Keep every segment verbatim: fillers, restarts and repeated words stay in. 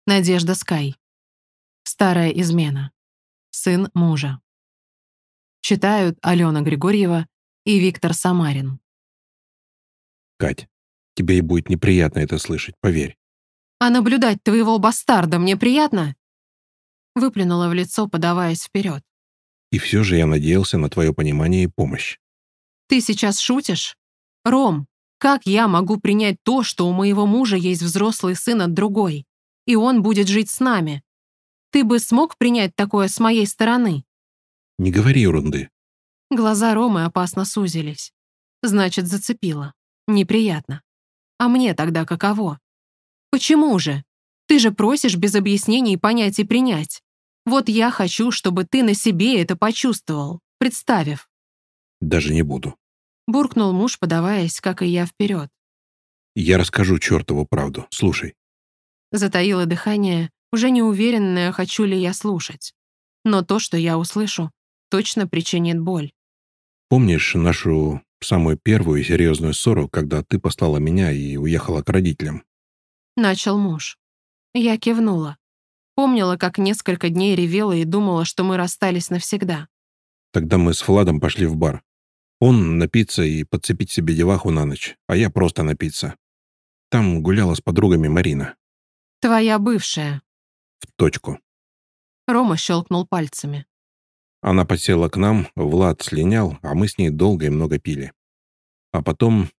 Надежда Скай. Старая измена. Сын мужа. Читают Алена Григорьева и Виктор Самарин. Кать, тебе и будет неприятно это слышать, поверь. «А наблюдать твоего бастарда мне приятно?» Выплюнула в лицо, подаваясь вперед. И все же я надеялся на твое понимание и помощь. «Ты сейчас шутишь? Ром, как я могу принять то, что у моего мужа есть взрослый сын от другой, и он будет жить с нами? Ты бы смог принять такое с моей стороны?» Не говори ерунды. Глаза Ромы опасно сузились. Значит, зацепило. Неприятно. А мне тогда каково? Почему же? Ты же просишь без объяснений понять и принять. Вот я хочу, чтобы ты на себе это почувствовал, представив. Даже не буду. Буркнул муж, подаваясь, как и я, вперед. Я расскажу чертову правду. Слушай. Затаило дыхание, уже не уверенная, хочу ли я слушать. Но то, что я услышу, точно причинит боль. Помнишь нашу самую первую и серьезную ссору, когда ты послала меня и уехала к родителям? Начал муж. Я кивнула. Помнила, как несколько дней ревела и думала, что мы расстались навсегда. Тогда мы с Владом пошли в бар. Он напиться и подцепить себе деваху на ночь, а я просто напиться. Там гуляла с подругами Марина. Твоя бывшая. В точку. Рома щелкнул пальцами. Она подсела к нам, Влад слинял, а мы с ней долго и много пили. А потом...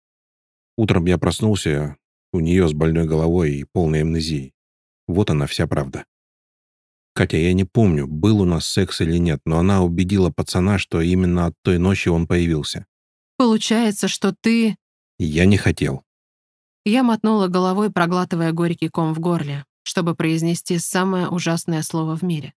Утром я проснулся, у нее с больной головой и полной амнезией. Вот она вся правда. Катя, я не помню, был у нас секс или нет, но она убедила пацана, что именно от той ночи он появился. Получается, что ты... Я не хотел. Я мотнула головой, проглатывая горький ком в горле, чтобы произнести самое ужасное слово в мире.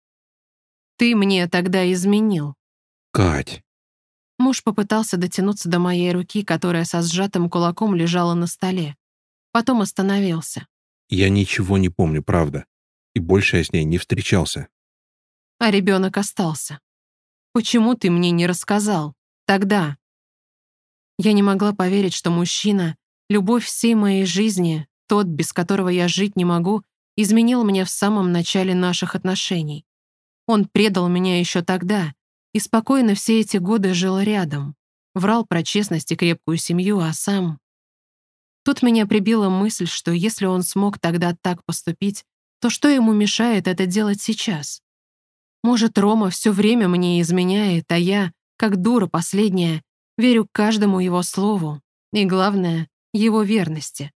Ты мне тогда изменил. Кать. Муж попытался дотянуться до моей руки, которая со сжатым кулаком лежала на столе. Потом остановился. Я ничего не помню, правда. И больше я с ней не встречался. А ребенок остался. Почему ты мне не рассказал? Тогда. Я не могла поверить, что мужчина, любовь всей моей жизни, тот, без которого я жить не могу, изменил меня в самом начале наших отношений. Он предал меня еще тогда и спокойно все эти годы жил рядом. Врал про честность и крепкую семью, а сам... Тут меня прибила мысль, что если он смог тогда так поступить, то что ему мешает это делать сейчас? Может, Рома все время мне изменяет, а я, как дура последняя, верю каждому его слову и, главное, его верности.